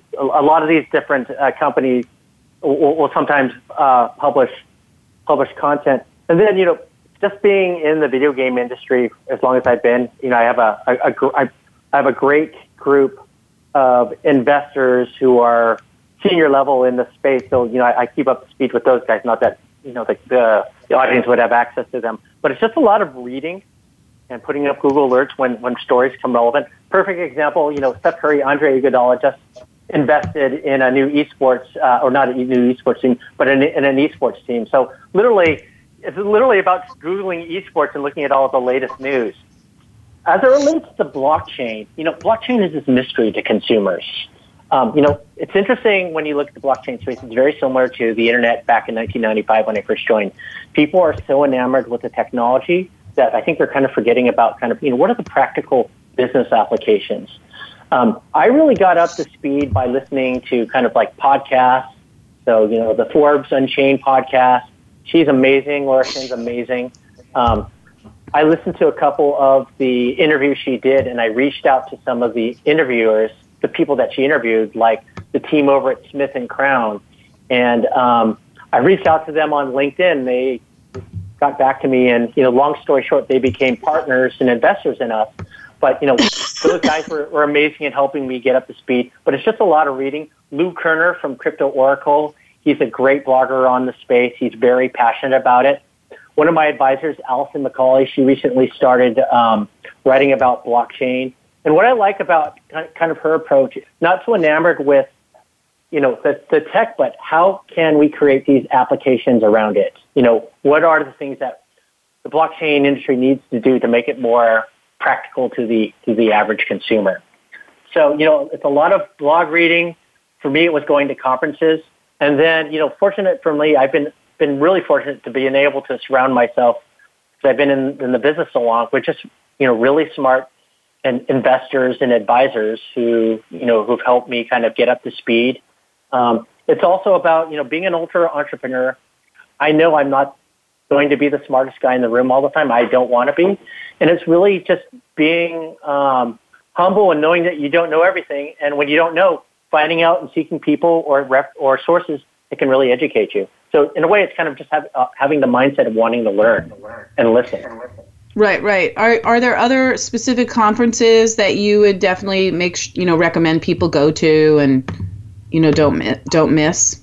a, a lot of these different uh, companies will, will sometimes uh, publish publish content. And then, you know, just being in the video game industry as long as I've been, you know, I have a, a, a gr- I have a great group of investors who are senior level in the space. So, you know, I, I keep up to speed with those guys. Not that, you know, the, the, the audience would have access to them, but it's just a lot of reading and putting up Google alerts when, when stories come relevant. Perfect example, you know, Steph Curry, Andre Iguodala just invested in a new esports, uh, or not a new esports team, but in, in an esports team. So literally, it's literally about Googling esports and looking at all of the latest news. As it relates to blockchain, you know, blockchain is this mystery to consumers. Um, you know, it's interesting when you look at the blockchain space. It's very similar to the internet back in nineteen ninety-five when I first joined. People are so enamored with the technology that I think they're kind of forgetting about kind of, you know, what are the practical business applications? Um, I really got up to speed by listening to kind of like podcasts. So, you know, the Forbes Unchained podcast. She's amazing. Laura Shin's amazing. Um, I listened to a couple of the interviews she did, and I reached out to some of the interviewers, the people that she interviewed, like the team over at Smith and Crown. And um, I reached out to them on LinkedIn. They got back to me, and, you know, long story short, they became partners and investors in us. But, you know, those guys were, were amazing in helping me get up to speed. But it's just a lot of reading. Lou Kerner from Crypto Oracle, he's a great blogger on the space. He's very passionate about it. One of my advisors, Allison McCauley, she recently started um, writing about blockchain. And what I like about kind of her approach, not so enamored with, you know, the, the tech, but how can we create these applications around it? You know, what are the things that the blockchain industry needs to do to make it more practical to the to the average consumer? So, you know, it's a lot of blog reading. For me, it was going to conferences. And then, you know, fortunate for me, I've been been really fortunate to be able to surround myself, because I've been in, in the business so long, with just, you know, really smart and investors and advisors who, you know, who've helped me kind of get up to speed. Um, it's also about, you know, being an ultra entrepreneur. I know I'm not going to be the smartest guy in the room all the time. I don't want to be. And it's really just being um, humble and knowing that you don't know everything. And when you don't know, finding out and seeking people or ref- or sources that can really educate you. So in a way, it's kind of just have, uh, having the mindset of wanting to learn and listen. Right, right. Are are there other specific conferences that you would definitely make sh- you know recommend people go to and you know don't mi- don't miss?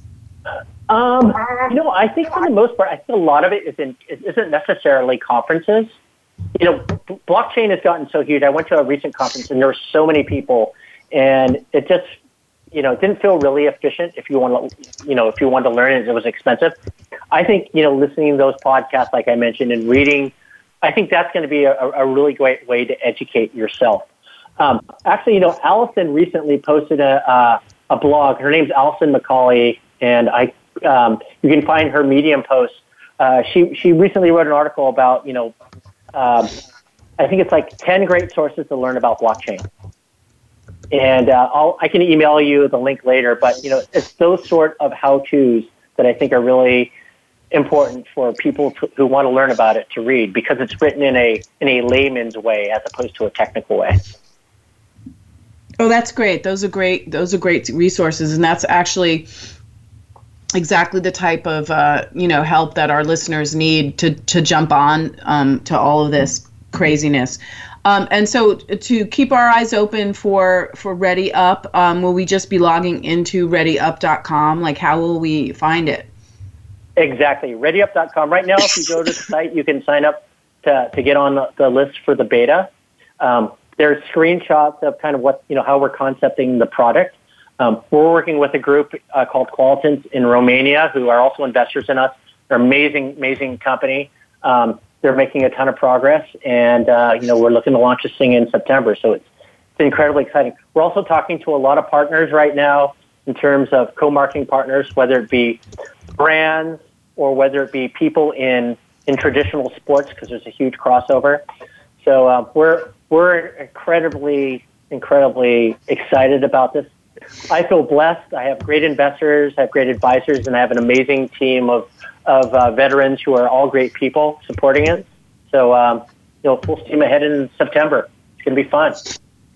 Um, you know, I think for the most part, I think a lot of it is in, it isn't necessarily conferences. You know, b- blockchain has gotten so huge. I went to a recent conference and there were so many people, and it just, you know, it didn't feel really efficient. If you want to, you know, if you wanted to learn it, it was expensive. I think, you know, listening to those podcasts, like I mentioned, and reading, I think that's going to be a, a really great way to educate yourself. Um, actually, you know, Allison recently posted a, uh, a blog. Her name's Allison McCauley, and I, um, you can find her Medium posts. Uh, she, she recently wrote an article about, you know, um, I think it's like ten great sources to learn about blockchain. And uh, I'll, I can email you the link later, but, you know, it's those sort of how-tos that I think are really important for people to, who want to learn about it to read, because it's written in a in a layman's way as opposed to a technical way. Oh, that's great. Those are great. Those are great resources, and that's actually exactly the type of uh, you know help that our listeners need to to jump on um, to all of this craziness. Um, and so to keep our eyes open for for Ready Up, um, will we just be logging into ready up dot com? Like, how will we find it? Exactly, ready up dot com. Right now, if you go to the site, you can sign up to, to get on the, the list for the beta. Um, there's screenshots of kind of what, you know, how we're concepting the product. Um, we're working with a group uh, called Qualitance in Romania, who are also investors in us. They're an amazing, amazing company. Um, they're making a ton of progress, and uh, you know, we're looking to launch this thing in September. So it's, it's incredibly exciting. We're also talking to a lot of partners right now in terms of co-marketing partners, whether it be brands or whether it be people in, in traditional sports, because there's a huge crossover. So uh, we're we're incredibly, incredibly excited about this. I feel blessed. I have great investors, I have great advisors, and I have an amazing team of, of uh, veterans who are all great people supporting it. So, um, you know, full steam ahead in September. It's going to be fun.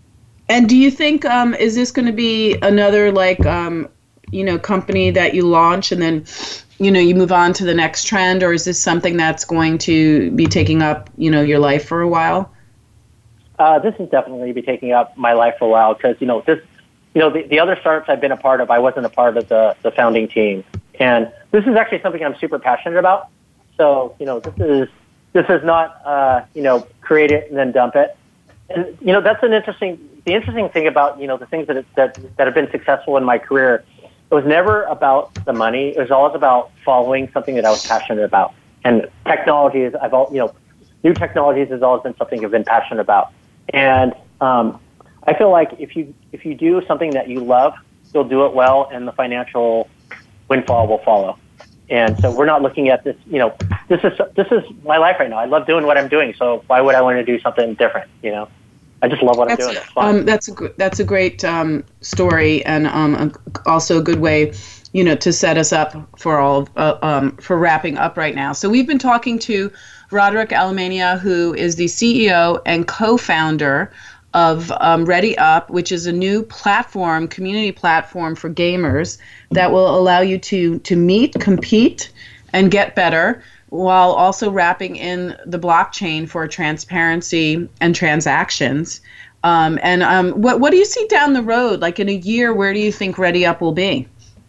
And do you think, um, is this going to be another, like, um, you know, company that you launch and then, you know, you move on to the next trend, or is this something that's going to be taking up, you know, your life for a while? Uh, this is definitely be taking up my life for a while because, you know, this, you know, the, the other startups I've been a part of, I wasn't a part of the, the founding team. And this is actually something I'm super passionate about. So, you know, this is, this is not, uh, you know, create it and then dump it. And, you know, that's an interesting, the interesting thing about, you know, the things that, that, that have been successful in my career, it was never about the money. It was always about following something that I was passionate about. And technology is, I've all, you know, new technologies has always been something I've been passionate about. And um, I feel like if you if you do something that you love, you'll do it well, and the financial windfall will follow. And so we're not looking at this. You know, this is this is my life right now. I love doing what I'm doing. So why would I want to do something different? You know, I just love what that's, I'm doing. It's fun. Um, that's a that's a great um, story, and um, also a good way, you know, to set us up for all uh, um, for wrapping up right now. So we've been talking to Roderick Alemania, who is the C E O and co-founder of um, Ready Up, which is a new platform, community platform for gamers that will allow you to to meet, compete, and get better, while also wrapping in the blockchain for transparency and transactions. Um, and um, what what do you see down the road? Like in a year, where do you think Ready Up will be?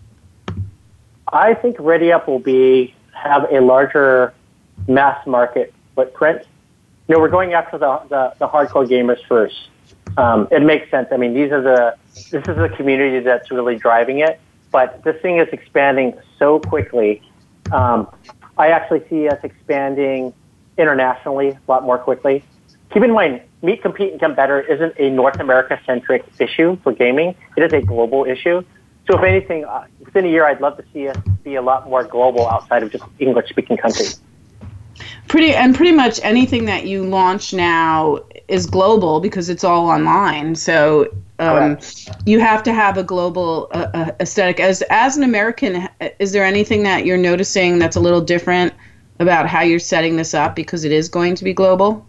I think Ready Up will be have a larger mass market footprint. You know, we're going after the, the, the hardcore gamers first. Um, it makes sense. I mean, these are the this is the community that's really driving it. But this thing is expanding so quickly. Um, I actually see us expanding internationally a lot more quickly. Keep in mind, Meet, Compete, and Get Better isn't a North America-centric issue for gaming. It is a global issue. So if anything, uh, within a year, I'd love to see us be a lot more global outside of just English-speaking countries. Pretty and pretty much anything that you launch now is global because it's all online. So um, you have to have a global uh, uh, aesthetic. As as an American, is there anything that you're noticing that's a little different about how you're setting this up because it is going to be global?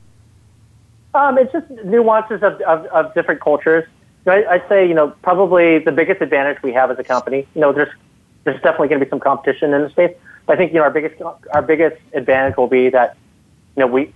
Um, it's just nuances of, of, of different cultures. You know, I, I'd say, you know, probably the biggest advantage we have as a company, you know, there's there's definitely going to be some competition in the States. But I think, you know, our biggest our biggest advantage will be that, you know, we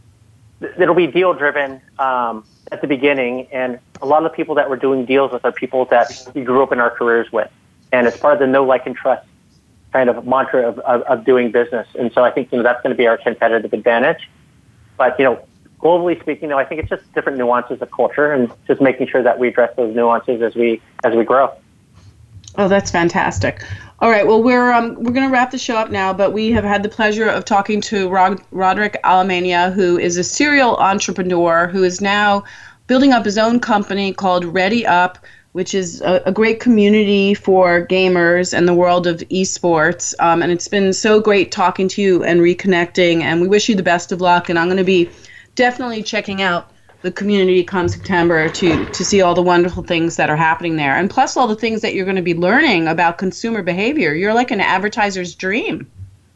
it'll be deal driven um, at the beginning, and a lot of the people that we're doing deals with are people that we grew up in our careers with, and it's part of the know, like, and trust kind of mantra of, of, of doing business. And so I think, you know, that's going to be our competitive advantage. But, you know, globally speaking, you know, I think it's just different nuances of culture, and just making sure that we address those nuances as we as we grow. Oh, that's fantastic. All right, well, we're um, we're going to wrap the show up now, but we have had the pleasure of talking to Rod- Roderick Alemania, who is a serial entrepreneur who is now building up his own company called Ready Up, which is a, a great community for gamers and the world of esports. Um, and it's been so great talking to you and reconnecting, and we wish you the best of luck. And I'm going to be definitely checking out the community come September to to see all the wonderful things that are happening there, and plus all the things that you're going to be learning about consumer behavior. You're like an advertiser's dream.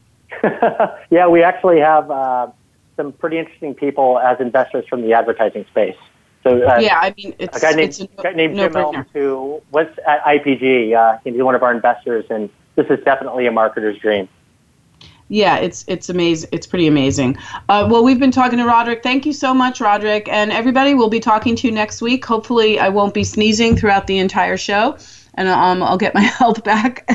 Yeah, we actually have uh, some pretty interesting people as investors from the advertising space. So uh, yeah, I mean, it's a guy named, it's a a guy named no Jim Elms, who was at I P G. Uh, he's one of our investors, and this is definitely a marketer's dream. Yeah, it's it's amazing. It's pretty amazing. Uh, well, we've been talking to Roderick. Thank you so much, Roderick. And everybody, we'll be talking to you next week. Hopefully, I won't be sneezing throughout the entire show, and um, I'll get my health back.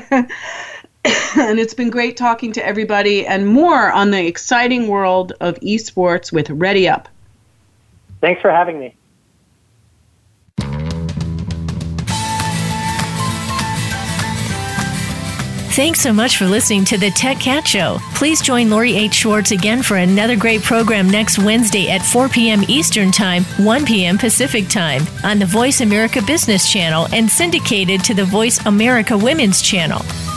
And it's been great talking to everybody, and more on the exciting world of esports with Ready Up. Thanks for having me. Thanks so much for listening to the Tech Cat Show. Please join Lori H. Schwartz again for another great program next Wednesday at four p.m. Eastern Time, one p.m. Pacific Time on the Voice America Business Channel and syndicated to the Voice America Women's Channel.